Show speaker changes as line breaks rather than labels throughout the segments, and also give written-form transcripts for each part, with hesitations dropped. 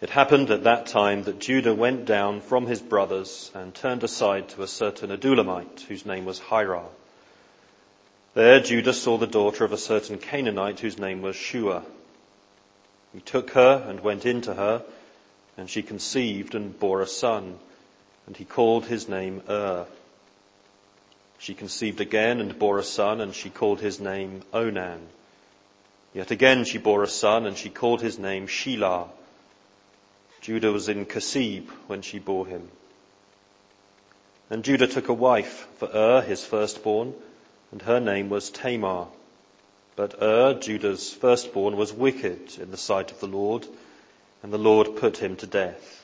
It happened at that time that Judah went down from his brothers and turned aside to a certain Adulamite whose name was Hira. There Judah saw the daughter of a certain Canaanite whose name was Shua. He took her and went in to her, and she conceived and bore a son, and he called his name She conceived again and bore a son, and she called his name Onan. Yet again she bore a son, and she called his name Shelah. Judah was in Kasib when she bore him. And Judah took a wife for his firstborn, and her name was Tamar. But Judah's firstborn, was wicked in the sight of the Lord, and the Lord put him to death.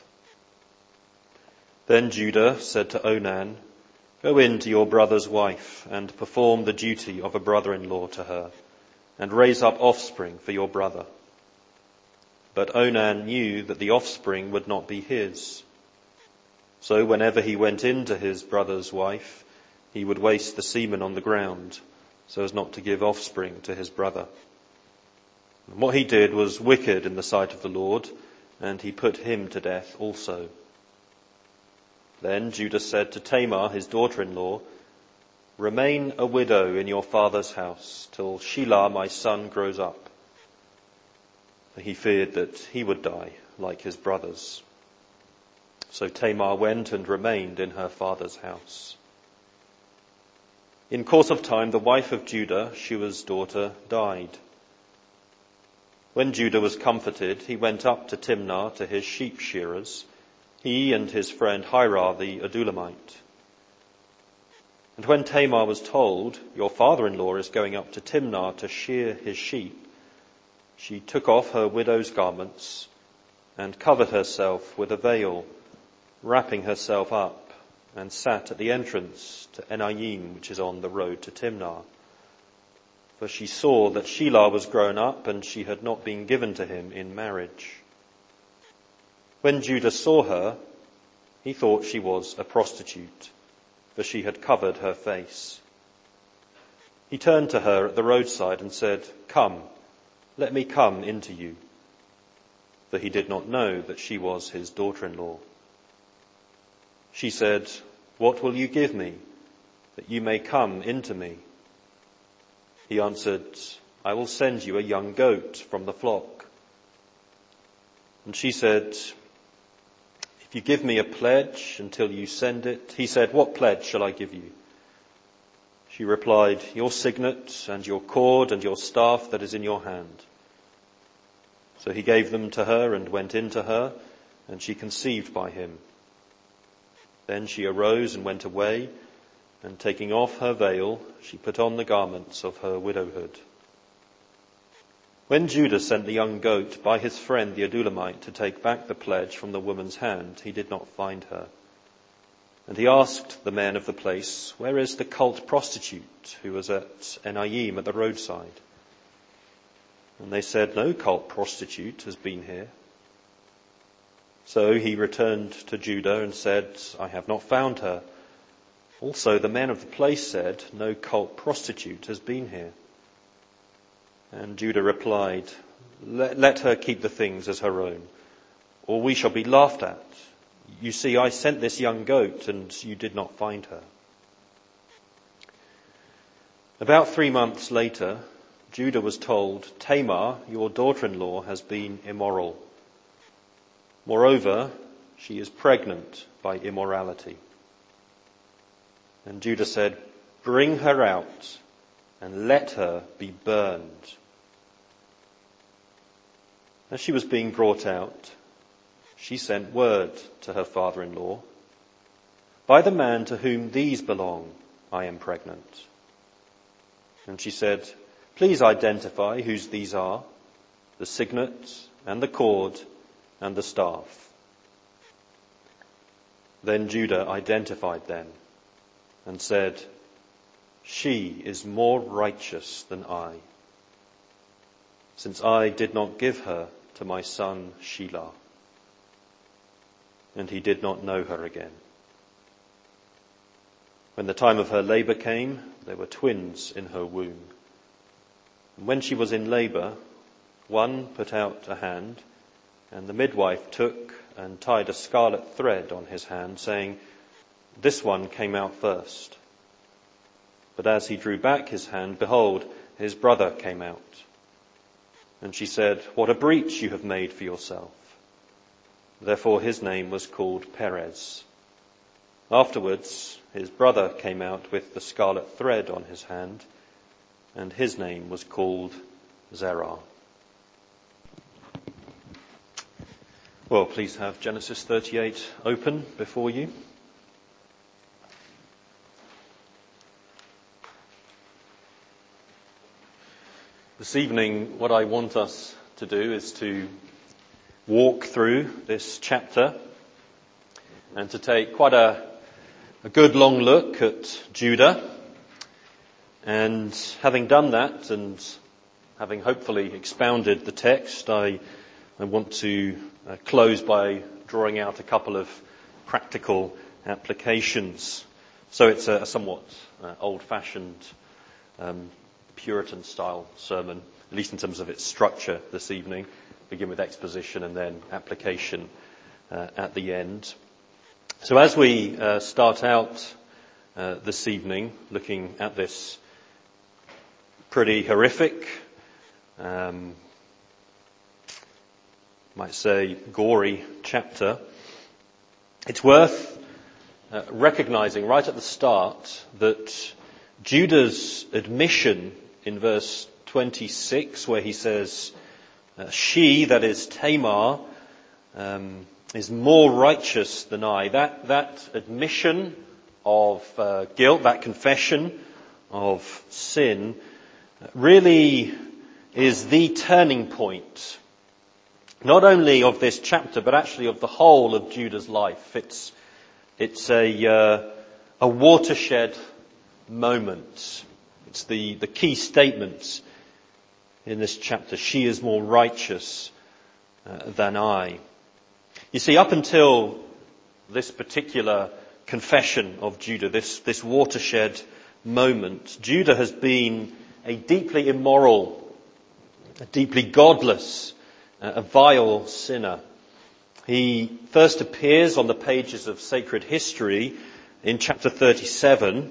Then Judah said to Onan, "Go in to your brother's wife, and perform the duty of a brother-in-law to her, and raise up offspring for your brother." But Onan knew that the offspring would not be his. So whenever he went in to his brother's wife, he would waste the semen on the ground, so as not to give offspring to his brother. And what he did was wicked in the sight of the Lord, and he put him to death also. Then Judah said to Tamar, his daughter-in-law, "Remain a widow in your father's house till Shelah my son grows up." For he feared that he would die like his brothers. So Tamar went and remained in her father's house. In course of time, the wife of Judah, Shua's daughter, died. When Judah was comforted, he went up to Timnah to his sheep shearers, he and his friend Hira the Adulamite. And when Tamar was told, "Your father-in-law is going up to Timnah to shear his sheep," she took off her widow's garments and covered herself with a veil, wrapping herself up, and sat at the entrance to Enayim, which is on the road to Timnah. For she saw that Shelah was grown up, and she had not been given to him in marriage. When Judah saw her, he thought she was a prostitute, for she had covered her face. He turned to her at the roadside and said, "Come, let me come into you." For he did not know that she was his daughter-in-law. She said, "What will you give me, that you may come into me?" He answered, "I will send you a young goat from the flock." And she said, "If you give me a pledge until you send it." He said, "What pledge shall I give you?" She replied, "Your signet and your cord and your staff that is in your hand." So he gave them to her and went in to her, and she conceived by him. Then she arose and went away, and taking off her veil, she put on the garments of her widowhood. When Judah sent the young goat by his friend the Adulamite to take back the pledge from the woman's hand, he did not find her. And he asked the men of the place, "Where is the cult prostitute who was at Enayim at the roadside?" And they said, "No cult prostitute has been here." So he returned to Judah and said, "I have not found her." Also the men of the place said, "No cult prostitute has been here." And Judah replied, Let her keep the things as her own, or we shall be laughed at. You see, I sent this young goat, and you did not find her." About 3 months later, Judah was told, "Tamar, your daughter-in-law, has been immoral. Moreover, she is pregnant by immorality." And Judah said, "Bring her out and let her be burned." As she was being brought out, she sent word to her father-in-law, "By the man to whom these belong, I am pregnant." And she said, "Please identify whose these are, the signet and the cord and the staff." Then Judah identified them and said, "She is more righteous than I, since I did not give her to my son Shelah." And he did not know her again. When the time of her labor came, there were twins in her womb. And when she was in labor, one put out a hand And the midwife took and tied a scarlet thread on his hand, saying, "This one came out first." But as he drew back his hand, behold, his brother came out. And she said, "What a breach you have made for yourself." Therefore his name was called Perez. Afterwards, his brother came out with the scarlet thread on his hand, and his name was called Zerah. Well, please have Genesis 38 open before you. This evening, what I want us to do is to walk through this chapter and to take quite a good long look at Judah. And having done that and having hopefully expounded the text, I want to close by drawing out a couple of practical applications. So it's a somewhat old-fashioned Puritan-style sermon, at least in terms of its structure this evening. Begin with exposition and then application at the end. So as we start out this evening looking at this pretty horrific, might say gory chapter, it's worth recognizing right at the start that Judah's admission in verse 26, where he says, "She," that is Tamar, is more righteous than I. That admission of guilt, that confession of sin, really is the turning point, not only of this chapter, but actually of the whole of Judah's life. It's a watershed moment. It's the key statement in this chapter. She is more righteous than I. You see, up until this particular confession of Judah, this watershed moment, Judah has been a deeply immoral, a deeply godless, a vile sinner. He first appears on the pages of sacred history in chapter 37.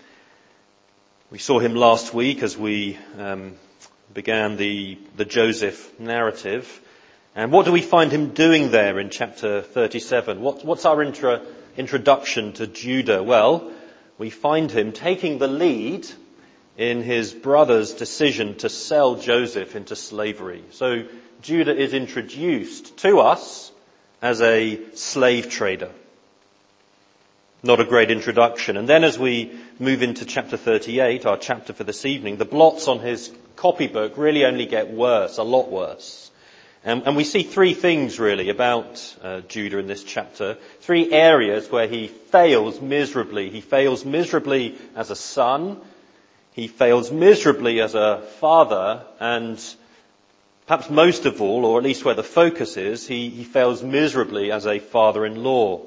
We saw him last week as we began the Joseph narrative. And what do we find him doing there in chapter 37? What's our introduction to Judah? Well, we find him taking the lead in his brother's decision to sell Joseph into slavery. So Judah is introduced to us as a slave trader. Not a great introduction. And then as we move into chapter 38, our chapter for this evening, the blots on his copybook really only get worse, a lot worse. And we see three things really about Judah in this chapter. Three areas where he fails miserably. He fails miserably as a son. He fails miserably as a father. And perhaps most of all, or at least where the focus is, he fails miserably as a father-in-law.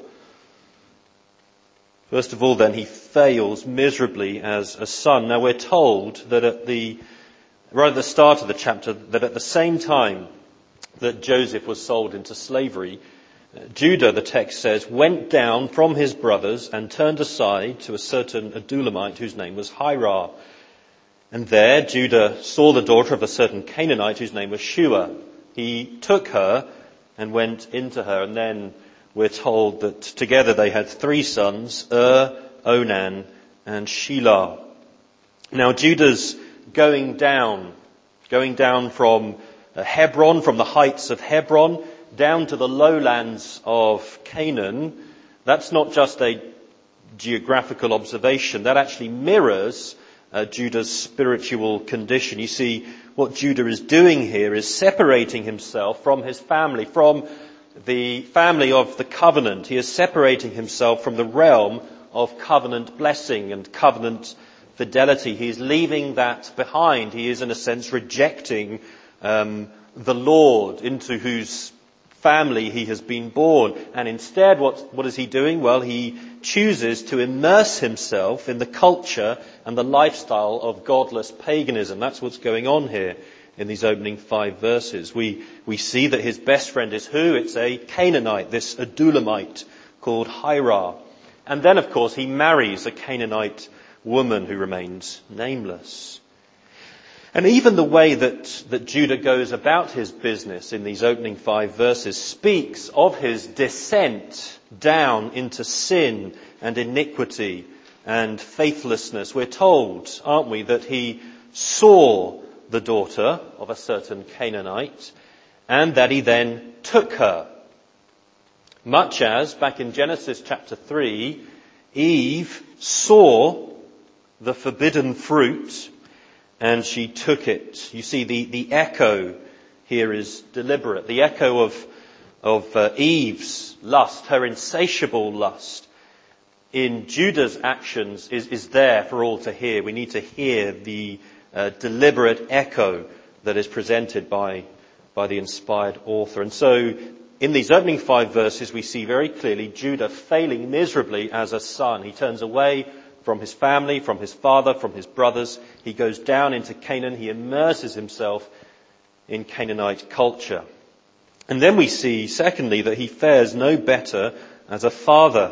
First of all, then, he fails miserably as a son. Now, we're told that right at the start of the chapter, that at the same time that Joseph was sold into slavery, Judah, the text says, went down from his brothers and turned aside to a certain Adulamite whose name was Hirah. And there Judah saw the daughter of a certain Canaanite whose name was Shua. He took her and went into her, and then we're told that together they had three sons, Onan, and Shelah. Now Judah's going down from Hebron, from the heights of Hebron, down to the lowlands of Canaan. That's not just a geographical observation. That actually mirrors Judah's spiritual condition. You see, what Judah is doing here is separating himself from his family, from the family of the covenant. He is separating himself from the realm of covenant blessing and covenant fidelity. He is leaving that behind. He is, in a sense, rejecting the Lord into whose family he has been born. And instead, what is he doing? Well, he chooses to immerse himself in the culture and the lifestyle of godless paganism. That's what's going on here in these opening 5 verses. We see that his best friend is who? It's a Canaanite, this Adulamite called Hira. And then, of course, he marries a Canaanite woman who remains nameless. And even the way that Judah goes about his business in these opening 5 verses speaks of his descent down into sin and iniquity and faithlessness. We're told, aren't we, that he saw the daughter of a certain Canaanite and that he then took her. Much as, back in Genesis chapter 3, Eve saw the forbidden fruit and she took it. You see, the echo here is deliberate. The echo of Eve's lust, her insatiable lust, in Judah's actions is there for all to hear. We need to hear the deliberate echo that is presented by the inspired author. And so, in these opening 5 verses, we see very clearly Judah failing miserably as a son. He turns away from his family, from his father, from his brothers. He goes down into Canaan. He immerses himself in Canaanite culture. And then we see, secondly, that he fares no better as a father.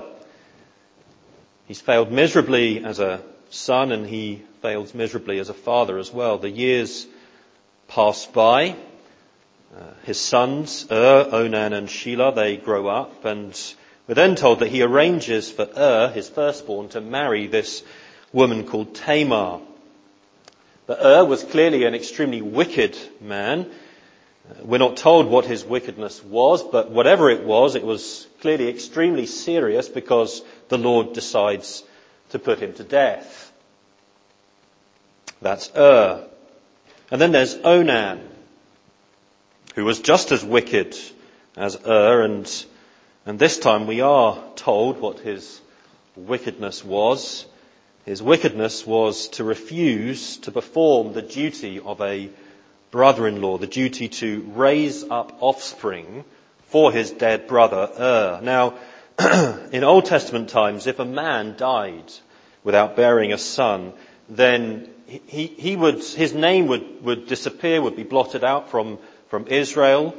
He's failed miserably as a son, and he fails miserably as a father as well. The years pass by. His sons, Onan and Shelah, they grow up, and we're then told that he arranges for his firstborn, to marry this woman called Tamar. But was clearly an extremely wicked man. We're not told what his wickedness was, but whatever it was clearly extremely serious because the Lord decides to put him to death. That's And then there's Onan, who was just as wicked as and this time we are told what his wickedness was. His wickedness was to refuse to perform the duty of a brother-in-law, the duty to raise up offspring for his dead brother Now, in Old Testament times, if a man died without bearing a son, then his name would disappear, would be blotted out from Israel.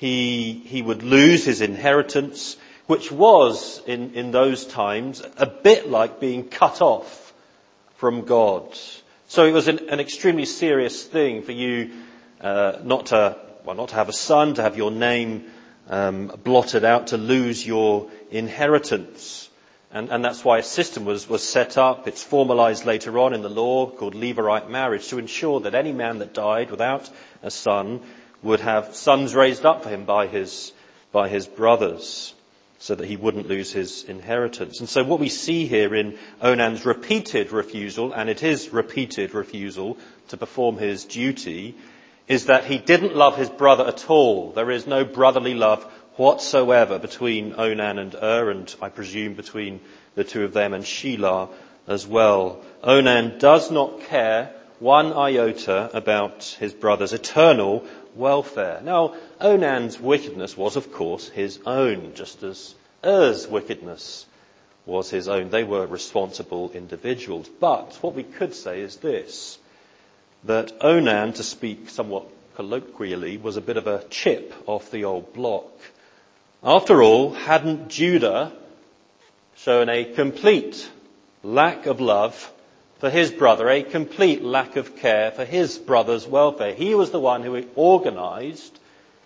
He would lose his inheritance, which was, in those times, a bit like being cut off from God. So it was an extremely serious thing for you not to have a son, to have your name blotted out, to lose your inheritance. And that's why a system was set up. It's formalized later on in the law called Levirate marriage to ensure that any man that died without a son would have sons raised up for him by his brothers, so that he wouldn't lose his inheritance. And so what we see here in Onan's repeated refusal, and it is repeated refusal to perform his duty, is that he didn't love his brother at all. There is no brotherly love whatsoever between Onan and and I presume between the two of them and Shelah as well. Onan does not care one iota about his brother's eternal welfare. Now, Onan's wickedness was, of course, his own, just as wickedness was his own. They were responsible individuals. But what we could say is this, that Onan, to speak somewhat colloquially, was a bit of a chip off the old block. After all, hadn't Judah shown a complete lack of love for his brother, a complete lack of care for his brother's welfare? He was the one who organised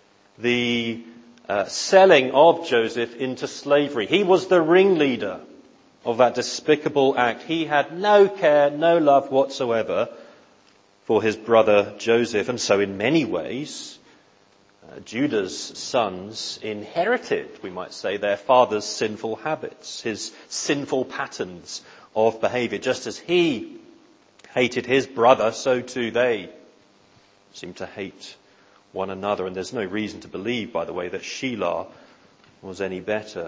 the selling of Joseph into slavery. He was the ringleader of that despicable act. He had no care, no love whatsoever for his brother Joseph. And so in many ways, Judah's sons inherited, we might say, their father's sinful habits, his sinful patterns of behaviour. Just as he hated his brother, so too they seem to hate one another. And there's no reason to believe, by the way, that Shelah was any better.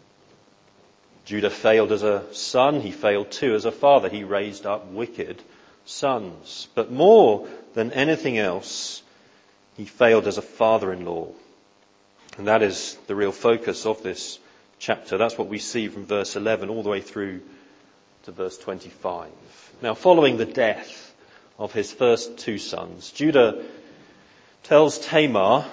Judah failed as a son. He failed too as a father. He raised up wicked sons. But more than anything else, he failed as a father-in-law. And that is the real focus of this chapter. That's what we see from verse 11 all the way through to verse 25. Now, following the death of his first two sons, Judah tells Tamar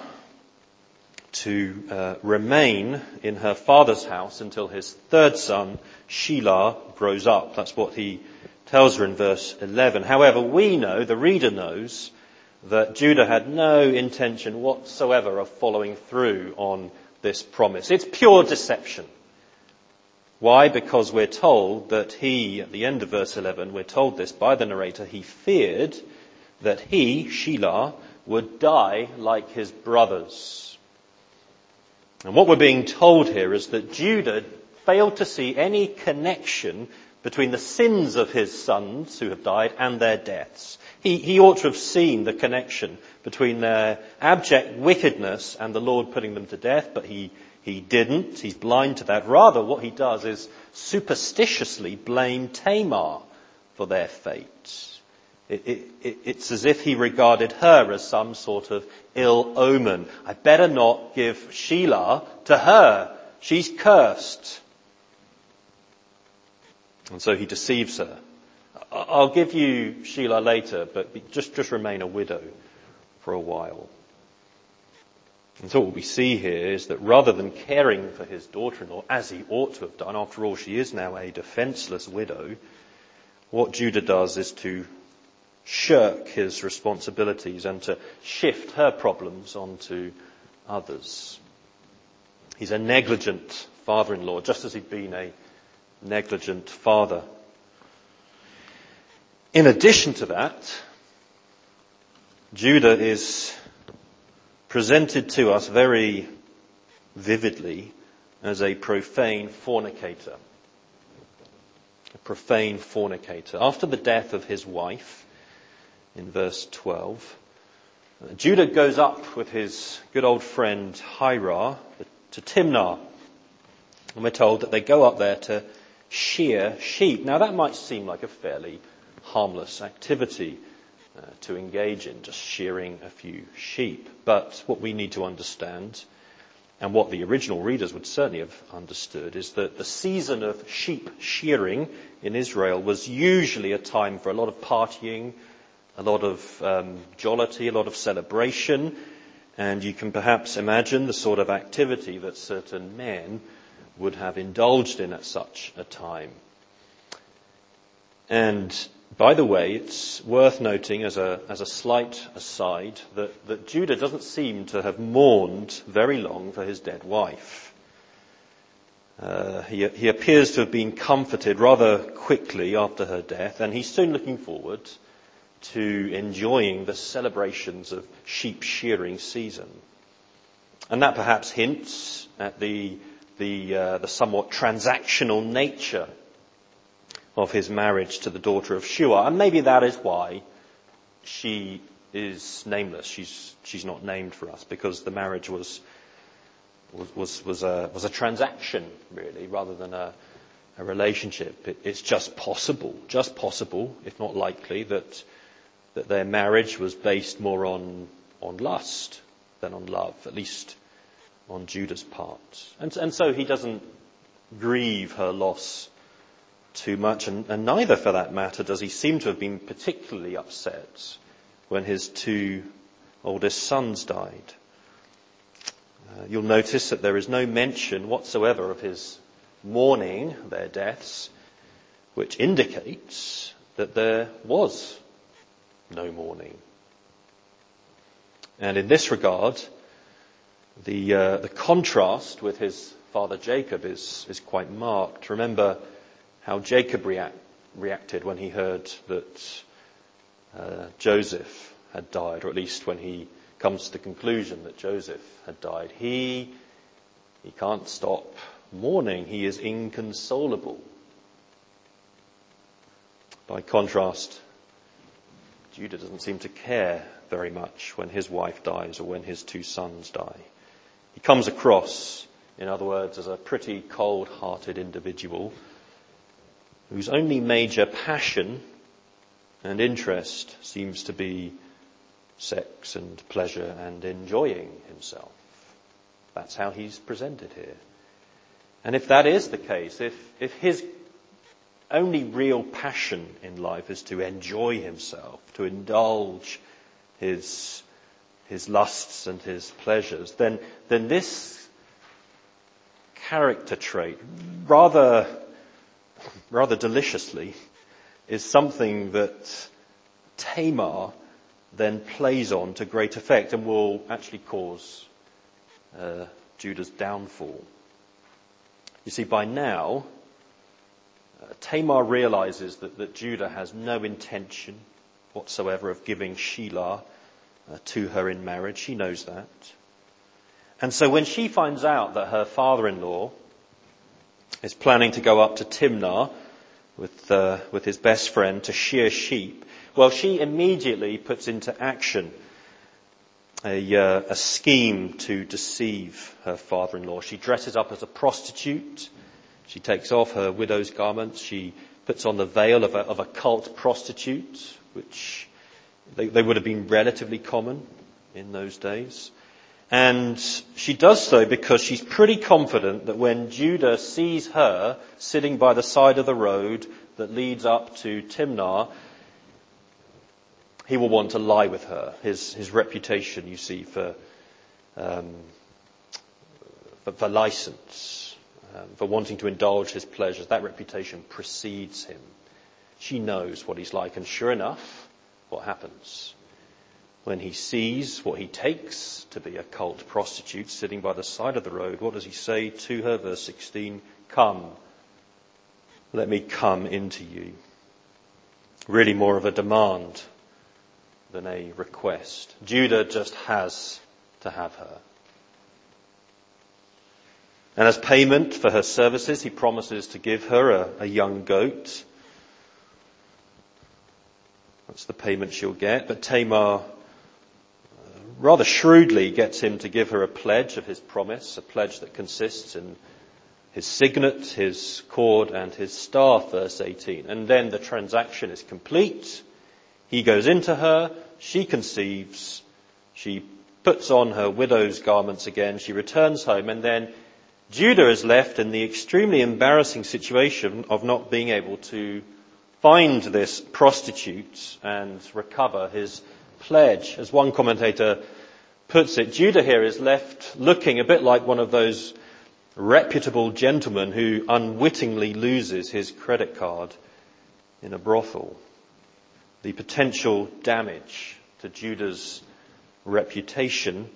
to remain in her father's house until his third son, Shelah, grows up. That's what he tells her in verse 11. However, we know, the reader knows, that Judah had no intention whatsoever of following through on this promise. It's pure deception. Why? Because we're told that he, at the end of verse 11, we're told this by the narrator, he feared that he, Shelah, would die like his brothers. And what we're being told here is that Judah failed to see any connection between the sins of his sons who have died and their deaths. He ought to have seen the connection between their abject wickedness and the Lord putting them to death, but he didn't. He's blind to that. Rather, what he does is superstitiously blame Tamar for their fate. It's as if he regarded her as some sort of ill omen. I better not give Shelah to her. She's cursed. And so he deceives her. I'll give you Shelah later, but just remain a widow for a while. And so what we see here is that rather than caring for his daughter-in-law, as he ought to have done, after all she is now a defenceless widow, what Judah does is to shirk his responsibilities and to shift her problems onto others. He's a negligent father-in-law, just as he'd been a negligent father. In addition to that, Judah is presented to us very vividly as a profane fornicator. A profane fornicator. After the death of his wife, in verse 12, Judah goes up with his good old friend Hirah to Timnah. And we're told that they go up there to shear sheep. Now that might seem like a fairly harmless activity to engage in, just shearing a few sheep. But what we need to understand, and what the original readers would certainly have understood, is that the season of sheep shearing in Israel was usually a time for a lot of partying, a lot of jollity, a lot of celebration, and you can perhaps imagine the sort of activity that certain men would have indulged in at such a time. And by the way, it's worth noting as a slight aside that Judah doesn't seem to have mourned very long for his dead wife. He appears to have been comforted rather quickly after her death, and he's soon looking forward to enjoying the celebrations of sheep shearing season. And that perhaps hints at the somewhat transactional nature of his marriage to the daughter of Shua. And maybe that is why she is nameless. She's not named for us, because the marriage was a transaction, really, rather than a relationship. It's just possible, if not likely, that their marriage was based more on lust than on love, at least on Judah's part. And so he doesn't grieve her loss too much, and neither, for that matter, does he seem to have been particularly upset when his two oldest sons died. You'll notice that there is no mention whatsoever of his mourning their deaths, which indicates that there was no mourning. And in this regard, the contrast with his father Jacob is quite marked. Remember how Jacob reacted when he heard that Joseph had died, or at least when he comes to the conclusion that Joseph had died. He can't stop mourning. He is inconsolable. By contrast, Judah doesn't seem to care very much when his wife dies or when his two sons die. He comes across, in other words, as a pretty cold-hearted individual whose only major passion and interest seems to be sex and pleasure and enjoying himself. That's how he's presented here. And if that is the case, if his only real passion in life is to enjoy himself, to indulge his his lusts and his pleasures, then this character trait, rather deliciously, is something that Tamar then plays on to great effect and will actually cause Judah's downfall. You see, by now, Tamar realizes that Judah has no intention whatsoever of giving Shelah to her in marriage. She knows that. And so when she finds out that her father-in-law is planning to go up to Timnah with his best friend to shear sheep, well, she immediately puts into action a scheme to deceive her father-in-law. She dresses up as a prostitute. She takes off her widow's garments. She puts on the veil of a cult prostitute, which they would have been relatively common in those days. And she does so because she's pretty confident that when Judah sees her sitting by the side of the road that leads up to Timnah, he will want to lie with her. His reputation, you see, for license, for wanting to indulge his pleasures, that reputation precedes him. She knows what he's like, and sure enough, what happens? When he sees what he takes to be a cult prostitute sitting by the side of the road, what does he say to her? Verse 16, "Come, let me come into you." Really more of a demand than a request. Judah just has to have her. And as payment for her services, he promises to give her a young goat. That's the payment she'll get. But Tamar rather shrewdly gets him to give her a pledge of his promise, a pledge that consists in his signet, his cord, and his staff, verse 18. And then the transaction is complete. He goes into her, she conceives, she puts on her widow's garments again, she returns home, and then Judah is left in the extremely embarrassing situation of not being able to find this prostitute and recover his pledge. As one commentator puts it, Judah here is left looking a bit like one of those reputable gentlemen who unwittingly loses his credit card in a brothel. The potential damage to Judah's reputation,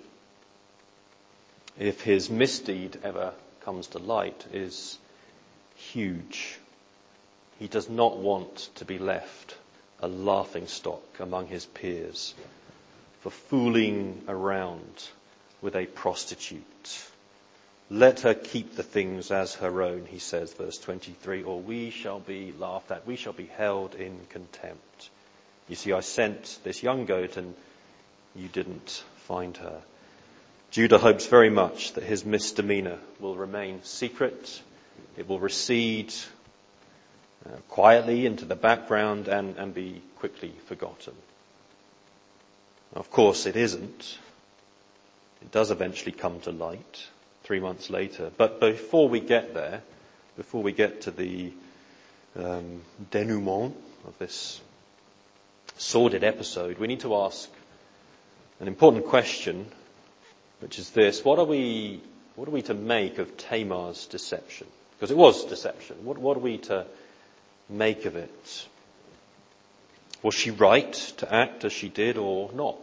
if his misdeed ever comes to light, is huge. He does not want to be left a laughingstock among his peers for fooling around with a prostitute. Let her keep the things as her own, he says, verse 23, or we shall be laughed at, we shall be held in contempt. You see, I sent this young goat and you didn't find her. Judah hopes very much that his misdemeanor will remain secret. It will recede quietly into the background and be quickly forgotten. Of course, it isn't. It does eventually come to light 3 months later. But before we get there, before we get to the denouement of this sordid episode, we need to ask an important question, which is this: what are we to make of Tamar's deception? Because it was deception. What are we to make of it? Was she right to act as she did or not?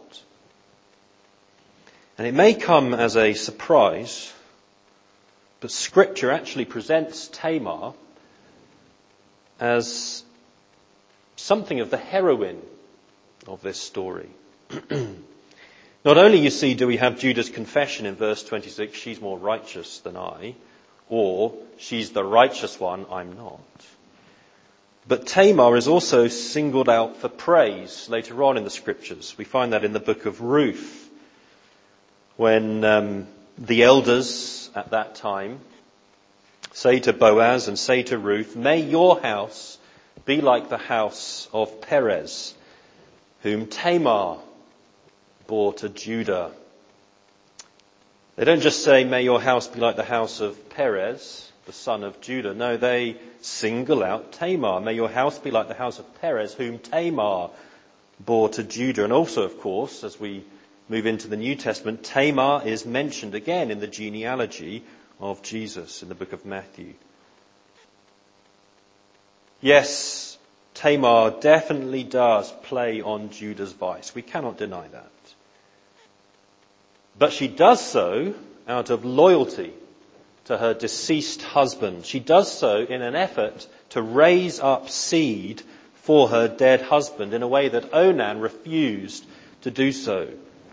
And it may come as a surprise, but Scripture actually presents Tamar as something of the heroine of this story. Not only, you see, do we have Judah's confession in verse 26, she's more righteous than I, or she's the righteous one, I'm not. But Tamar is also singled out for praise later on in the Scriptures. We find that in the book of Ruth, when the elders at that time say to Boaz and say to Ruth, "May your house be like the house of Perez, whom Tamar bore to Judah." They don't just say, "May your house be like the house of Perez, the son of Judah." No, they single out Tamar. "May your house be like the house of Perez, whom Tamar bore to Judah." And also, of course, as we move into the New Testament, Tamar is mentioned again in the genealogy of Jesus in the book of Matthew. Yes, Tamar definitely does play on Judah's vice. We cannot deny that. But she does so out of loyalty to her deceased husband. She does so in an effort to raise up seed for her dead husband in a way that Onan refused to do so.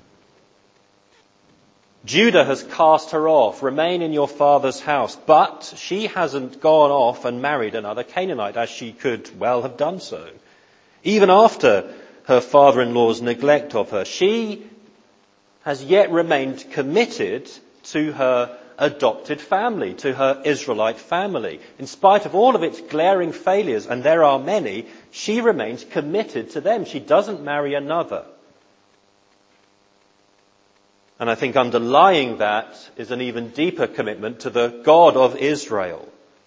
Judah has cast her off, remain in your father's house, but she hasn't gone off and married another Canaanite, as she could well have done so. Even after her father-in-law's neglect of her, she has yet remained committed to her adopted family, to her Israelite family. In spite of all of its glaring failures, and there are many, she remains committed to them. She doesn't marry another. And I think underlying that is an even deeper commitment to the God of Israel.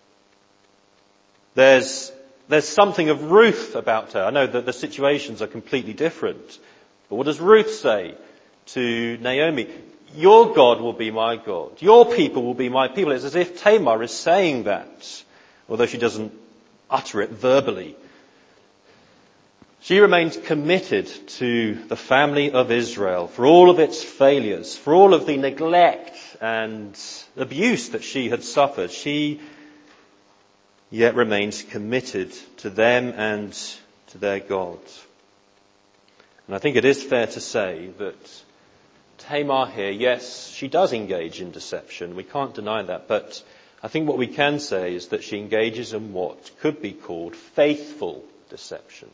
There's something of Ruth about her. I know that the situations are completely different. But what does Ruth say to Naomi? Your God will be my God. Your people will be my people. It's as if Tamar is saying that, although she doesn't utter it verbally. She remains committed to the family of Israel for all of its failures, for all of the neglect and abuse that she had suffered. She yet remains committed to them and to their God. And I think it is fair to say that Tamar here, yes, she does engage in deception. We can't deny that. But I think what we can say is that she engages in what could be called faithful deception.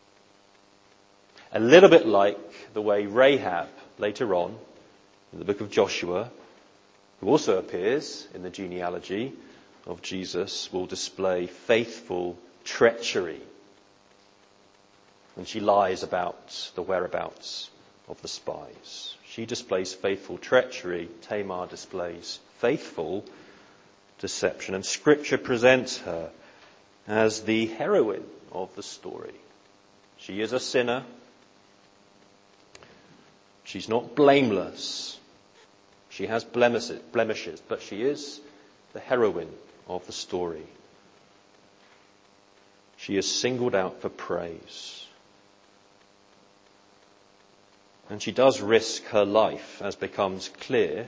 A little bit like the way Rahab, later on, in the book of Joshua, who also appears in the genealogy of Jesus, will display faithful treachery. And she lies about the whereabouts of the spies. She displays faithful treachery. Tamar displays faithful deception. And Scripture presents her as the heroine of the story. She is a sinner. She's not blameless. She has blemishes, but she is the heroine of the story. She is singled out for praise. And she does risk her life, as becomes clear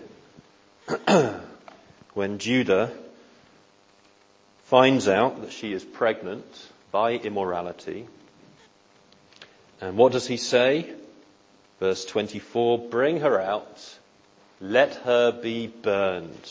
when Judah finds out that she is pregnant by immorality. And what does he say? Verse 24, bring her out, let her be burned.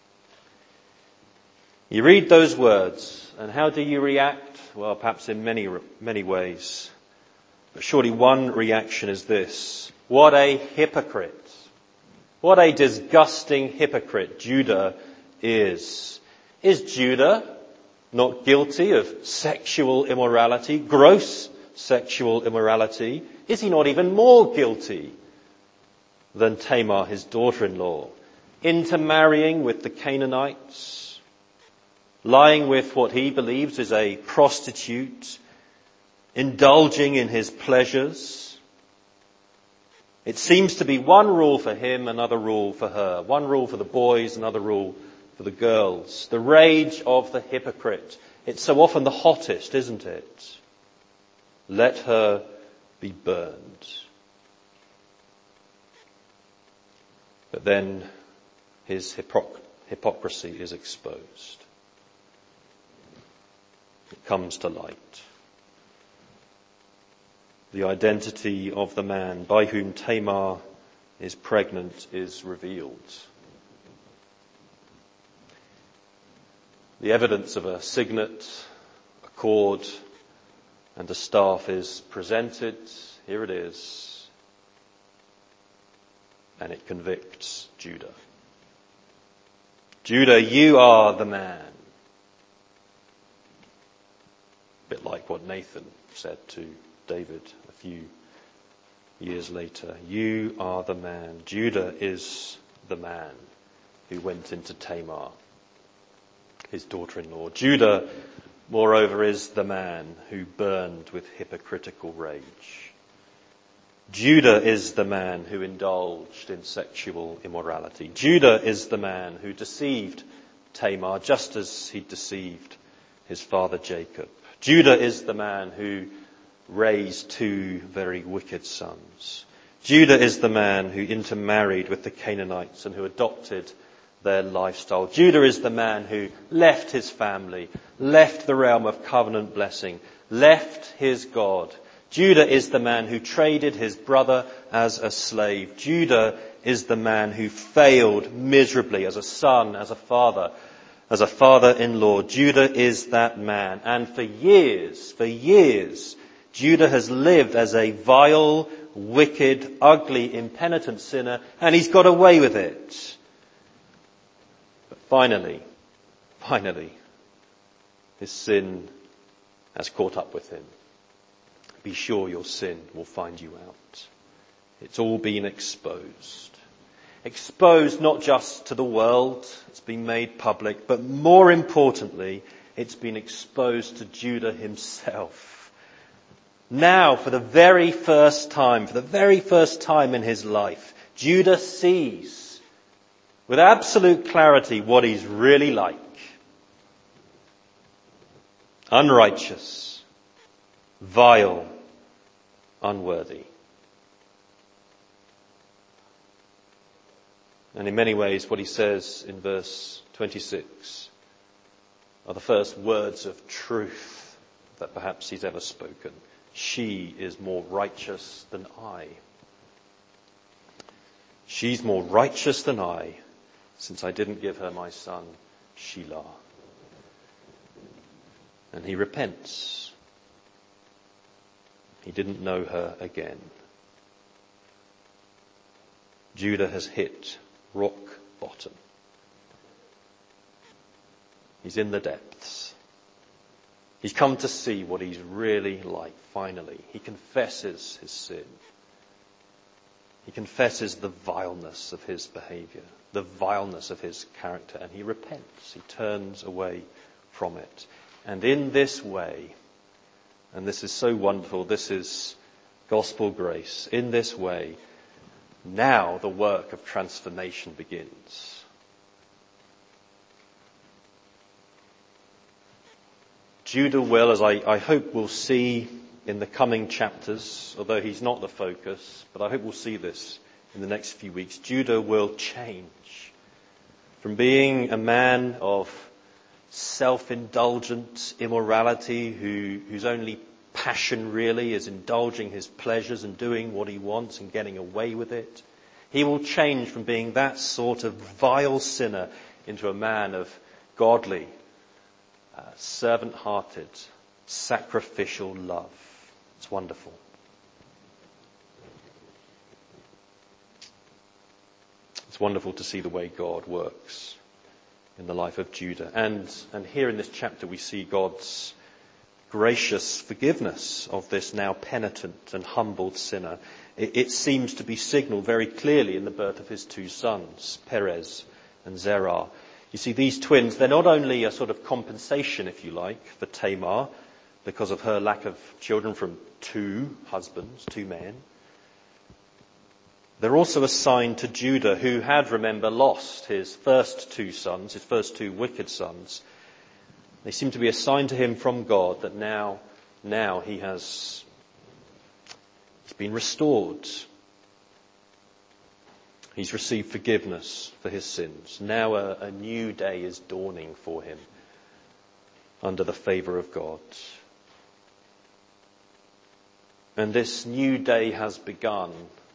You read those words, and how do you react? Well, perhaps in many ways. But surely one reaction is this. What a hypocrite. What a disgusting hypocrite Judah is. Is Judah not guilty of sexual immorality, gross sexual immorality? Is he not even more guilty than Tamar, his daughter-in-law, intermarrying with the Canaanites, lying with what he believes is a prostitute, indulging in his pleasures? It seems to be one rule for him, another rule for her. One rule for the boys, another rule for the girls. The rage of the hypocrite. It's so often the hottest, isn't it? Let her be burned. But then his hypocrisy is exposed. It comes to light. The identity of the man by whom Tamar is pregnant is revealed. The evidence of a signet, a cord, and a staff is presented. Here it is. And it convicts Judah. Judah, you are the man. A bit like what Nathan said to David a few years later. You are the man. Judah is the man who went into Tamar, his daughter-in-law. Judah, moreover, is the man who burned with hypocritical rage. Judah is the man who indulged in sexual immorality. Judah is the man who deceived Tamar just as he deceived his father Jacob. Judah is the man who raised two very wicked sons. Judah is the man who intermarried with the Canaanites and who adopted their lifestyle. Judah is the man who left his family, left the realm of covenant blessing, left his God. Judah is the man who traded his brother as a slave. Judah is the man who failed miserably as a son, as a father-in-law. Judah is that man. And for years, Judah has lived as a vile, wicked, ugly, impenitent sinner, and he's got away with it. But finally, his sin has caught up with him. Be sure your sin will find you out. It's all been exposed. Exposed not just to the world, it's been made public, but more importantly, it's been exposed to Judah himself. Now, for the very first time in his life, Judah sees with absolute clarity what he's really like. Unrighteous, vile, unworthy. And in many ways, what he says in verse 26 are the first words of truth that perhaps he's ever spoken. She is more righteous than I. She's more righteous than I, since I didn't give her my son, Shelah. And he repents. He didn't know her again. Judah has hit rock bottom. He's in the depths. He's come to see what he's really like, finally. He confesses his sin. He confesses the vileness of his behavior, the vileness of his character, and he repents. He turns away from it. And in this way, and this is so wonderful, this is gospel grace. In this way, now the work of transformation begins. Judah will, as I hope we'll see in the coming chapters, although he's not the focus, but I hope we'll see this in the next few weeks, Judah will change from being a man of self-indulgent immorality whose only passion really is indulging his pleasures and doing what he wants and getting away with it. He will change from being that sort of vile sinner into a man of godly, servant-hearted, sacrificial love. It's wonderful. It's wonderful to see the way God works in the life of Judah. And here in this chapter we see God's gracious forgiveness of this now penitent and humbled sinner. It seems to be signalled very clearly in the birth of his two sons, Perez and Zerah. You see, these twins, they're not only a sort of compensation, if you like, for Tamar because of her lack of children from two husbands, two men. They're also a sign to Judah, who had, remember, lost his first two sons, his first two wicked sons. They seem to be a sign to him from God that now he's been restored. He's received forgiveness for his sins. Now a new day is dawning for him under the favour of God. And this new day has begun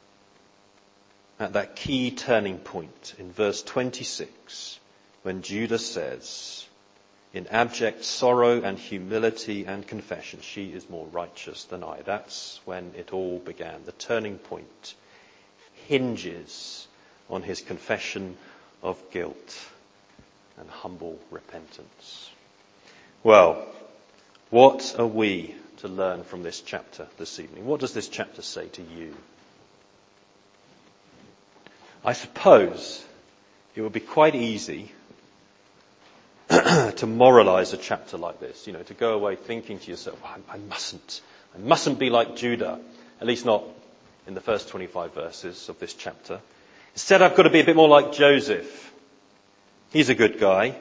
at that key turning point in verse 26, when Judah says, in abject sorrow and humility and confession, she is more righteous than I. That's when it all began. The turning point hinges on his confession of guilt and humble repentance. Well, what are we to learn from this chapter this evening? What does this chapter say to you? I suppose it would be quite easy to moralize a chapter like this, to go away thinking to yourself, I mustn't be like Judah, at least not in the first 25 verses of this chapter. Instead, I've got to be a bit more like Joseph. He's a good guy.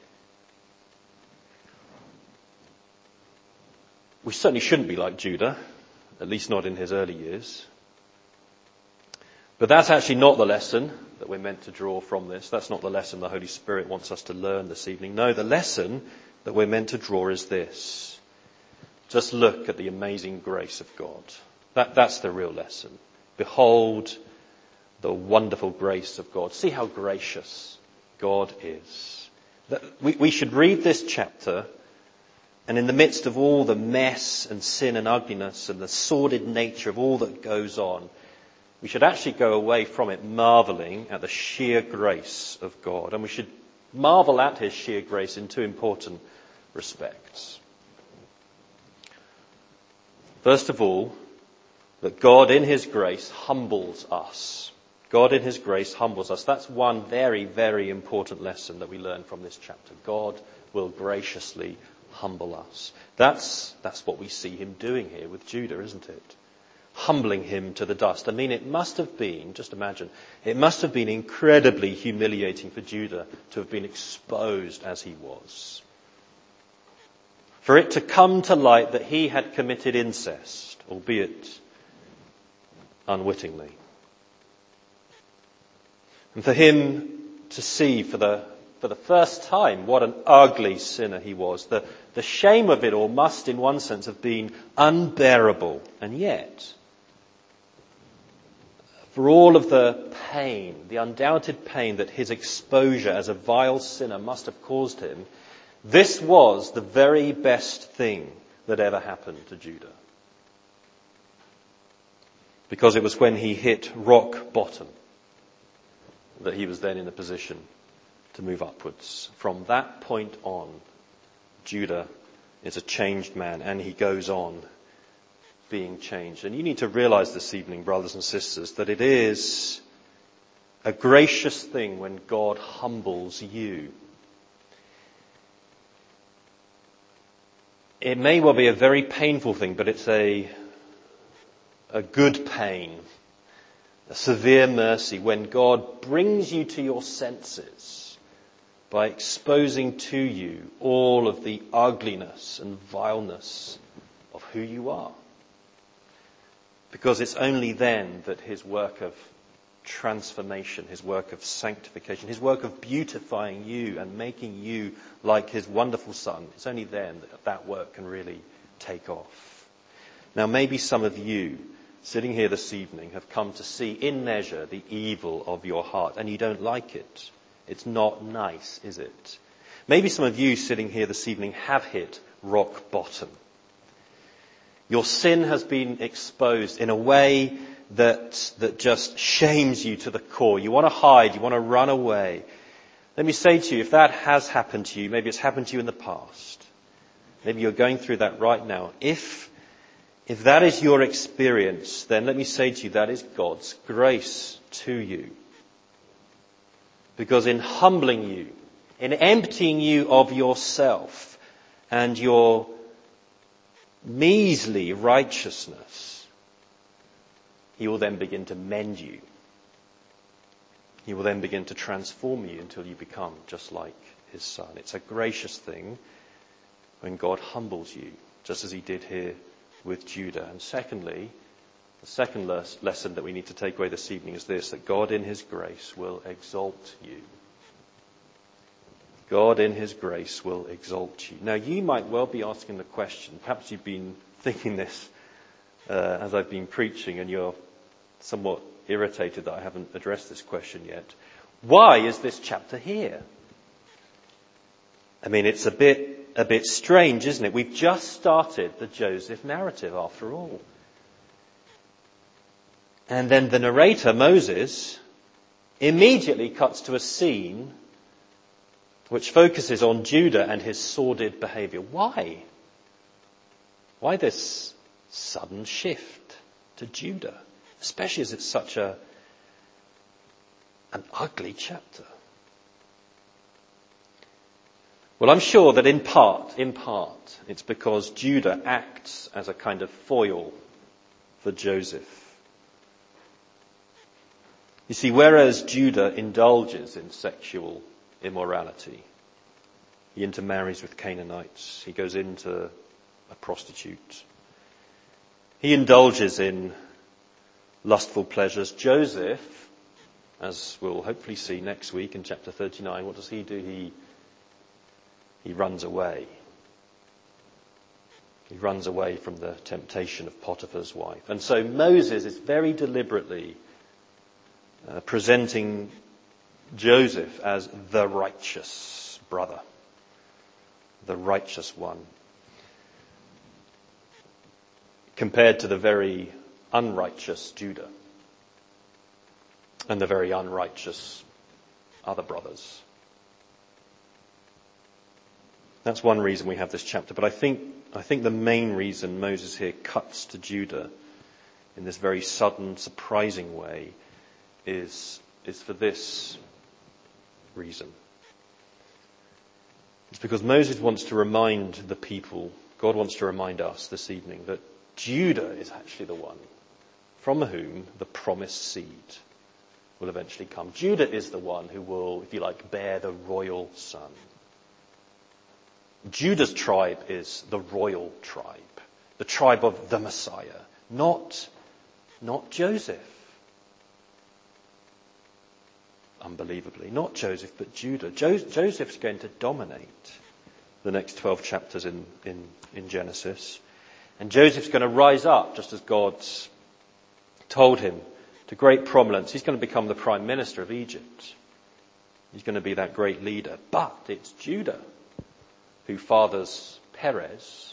We certainly shouldn't be like Judah, at least not in his early years. But that's actually not the lesson that we're meant to draw from this. That's not the lesson the Holy Spirit wants us to learn this evening. No, the lesson that we're meant to draw is this. Just look at the amazing grace of God. That's the real lesson. Behold the wonderful grace of God. See how gracious God is. We should read this chapter, and in the midst of all the mess and sin and ugliness and the sordid nature of all that goes on, we should actually go away from it marvelling at the sheer grace of God. And we should marvel at his sheer grace in two important respects. First of all, that God in his grace humbles us. God in his grace humbles us. That's one very, very important lesson that we learn from this chapter. God will graciously humble us. That's what we see him doing here with Judah, isn't it? Humbling him to the dust. I mean, it must have been, just imagine, it must have been incredibly humiliating for Judah to have been exposed as he was. For it to come to light that he had committed incest, albeit unwittingly. And for him to see for the first time what an ugly sinner he was. The shame of it all must in one sense have been unbearable. And yet, for all of the pain, the undoubted pain that his exposure as a vile sinner must have caused him, this was the very best thing that ever happened to Judah. Because it was when he hit rock bottom that he was then in a position to move upwards. From that point on, Judah is a changed man, and he goes on being changed. And you need to realize this evening, brothers and sisters, that it is a gracious thing when God humbles you. It may well be a very painful thing, but it's a good pain, a severe mercy when God brings you to your senses by exposing to you all of the ugliness and vileness of who you are. Because it's only then that his work of transformation, his work of sanctification, his work of beautifying you and making you like his wonderful Son, it's only then that work can really take off. Now, maybe some of you sitting here this evening have come to see in measure the evil of your heart, and you don't like it. It's not nice, is it? Maybe some of you sitting here this evening have hit rock bottom. Your sin has been exposed in a way that just shames you to the core. You want to hide, you want to run away. Let me say to you, if that has happened to you, maybe it's happened to you in the past, maybe you're going through that right now. If that is your experience, then let me say to you, that is God's grace to you. Because in humbling you, in emptying you of yourself and your measly righteousness, he will then begin to mend you. He will then begin to transform you until you become just like his Son. It's a gracious thing when God humbles you, just as he did here with Judah. And secondly, the second lesson that we need to take away this evening is this, that God in his grace will exalt you. God in his grace will exalt you. Now, you might well be asking the question, perhaps you've been thinking this as I've been preaching, and you're somewhat irritated that I haven't addressed this question yet. Why is this chapter here? I mean, it's a bit strange, isn't it? We've just started the Joseph narrative, after all. And then the narrator, Moses, immediately cuts to a scene which focuses on Judah and his sordid behavior. Why? Why this sudden shift to Judah? Especially as it's such an ugly chapter. Well, I'm sure that in part, it's because Judah acts as a kind of foil for Joseph. You see, whereas Judah indulges in sexual immorality, he intermarries with Canaanites, he goes into a prostitute, he indulges in lustful pleasures. Joseph, as we'll hopefully see next week in chapter 39, what does he do? He runs away. He runs away from the temptation of Potiphar's wife. And so Moses is very deliberately presenting Joseph as the righteous brother, the righteous one, compared to the very unrighteous Judah and the very unrighteous other brothers. That's one reason we have this chapter. But I think the main reason Moses here cuts to Judah in this very sudden, surprising way is for this reason. It's because Moses wants to remind the people, God wants to remind us this evening, that Judah is actually the one from whom the promised seed will eventually come. Judah is the one who will, if you like, bear the royal son. Judah's tribe is the royal tribe, the tribe of the Messiah, not Joseph. Unbelievably, not Joseph, but Judah. Joseph's going to dominate the next 12 chapters in Genesis. And Joseph's going to rise up, just as God's told him, to great prominence. He's going to become the prime minister of Egypt. He's going to be that great leader. But it's Judah who fathers Perez.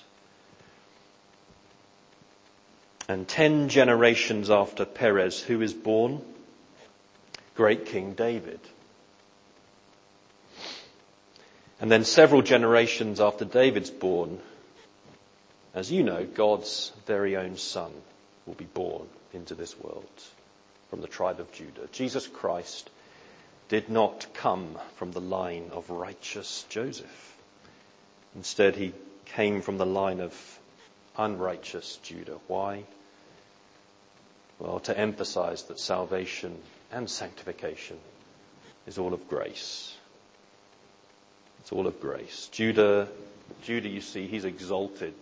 And 10 generations after Perez, who is born? Great King David. And then several generations after David's born, as you know, God's very own son will be born into this world from the tribe of Judah. Jesus Christ did not come from the line of righteous Joseph. Instead, he came from the line of unrighteous Judah. Why? Well, to emphasize that salvation and sanctification is all of grace. It's all of grace. Judah, you see, he's exalted.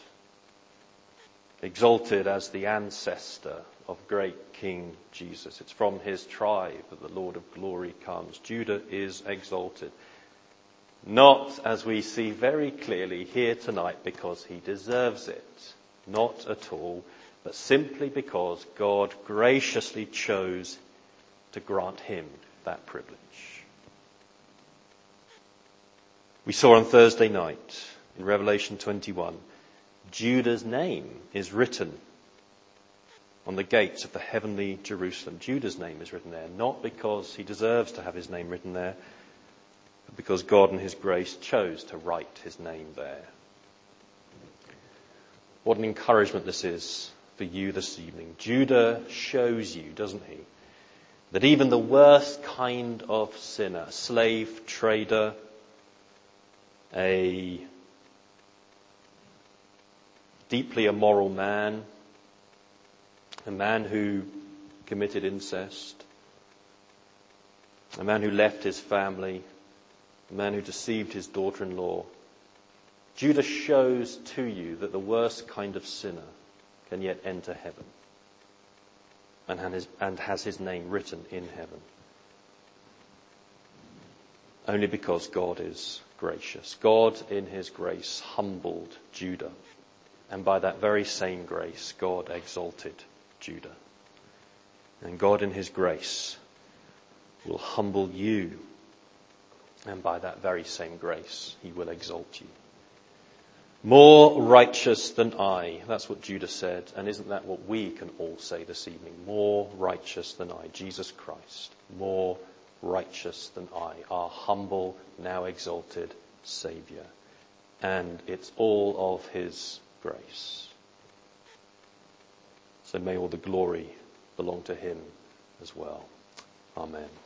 Exalted as the ancestor of great King Jesus. It's from his tribe that the Lord of glory comes. Judah is exalted. Not, as we see very clearly here tonight, because he deserves it. Not at all, but simply because God graciously chose to grant him that privilege. We saw on Thursday night in Revelation 21, Judah's name is written on the gates of the heavenly Jerusalem. Judah's name is written there, not because he deserves to have his name written there, but because God in his grace chose to write his name there. What an encouragement this is for you this evening. Judah shows you, doesn't he, that even the worst kind of sinner, slave trader, a deeply immoral man, a man who committed incest, a man who left his family, a man who deceived his daughter-in-law. Judah shows to you that the worst kind of sinner can yet enter heaven and has his name written in heaven. Only because God is gracious. God in his grace humbled Judah. And by that very same grace, God exalted Judah. And God in his grace will humble you. And by that very same grace, he will exalt you. More righteous than I. That's what Judah said. And isn't that what we can all say this evening? More righteous than I. Jesus Christ. More righteous than I. Our humble, now exalted Saviour. And it's all of his grace. So may all the glory belong to him as well. Amen.